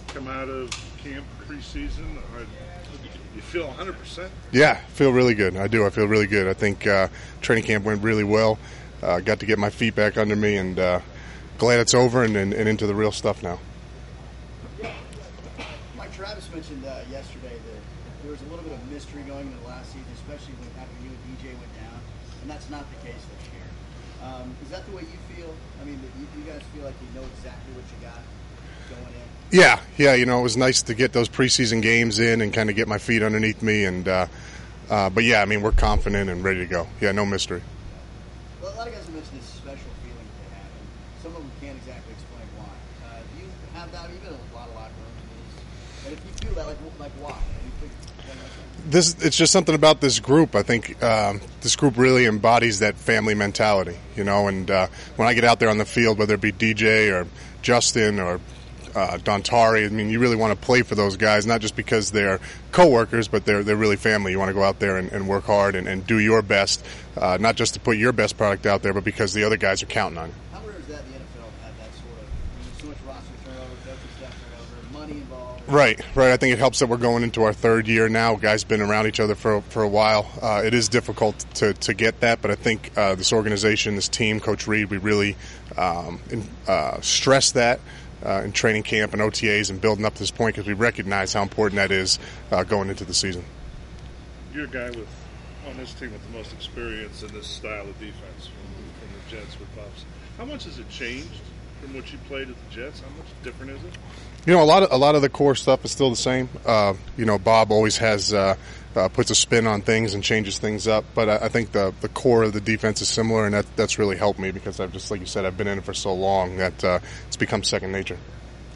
come out of camp preseason? You feel 100%? Yeah, I feel really good. I do. I feel really good. I think training camp went really well. Got to get my feet back under me, and glad it's over and into the real stuff now. Mike Travis mentioned yesterday that there was a little bit of mystery going into the last season, especially when after you and DJ went down, and that's not the case this year. Is that the way you feel? I mean, you guys feel like you know exactly what you got going in? Yeah. You know, it was nice to get those preseason games in and kind of get my feet underneath me. And but yeah, I mean, we're confident and ready to go. Yeah, no mystery. Well, a lot of guys have mentioned this special feeling they have, and some of them can't exactly explain why. Do you have that? You've been in a lot of locker rooms, and if you feel that, like why? It's just something about this group. I think this group really embodies that family mentality, you know. And when I get out there on the field, whether it be DJ or Justin or Dontari, I mean, you really want to play for those guys, not just because they're coworkers, but they're really family. You want to go out there and work hard and do your best, not just to put your best product out there, but because the other guys are counting on you. How rare is that in the NFL to have that sort of, so much roster turnover, coaching staff turnover, money involved? Right. I think it helps that we're going into our third year now. Guys been around each other for a while. It is difficult to get that, but I think this organization, this team, Coach Reed, we really stress that in training camp and OTAs and building up to this point because we recognize how important that is going into the season. You're a guy on this team with the most experience in this style of defense from the Jets with Buffs. How much has it changed from what you played at the Jets? How much different is it? You know, a lot of the core stuff is still the same. You know, Bob always has puts a spin on things and changes things up, but I think the core of the defense is similar, and that's really helped me because I've just, like you said, I've been in it for so long that it's become second nature.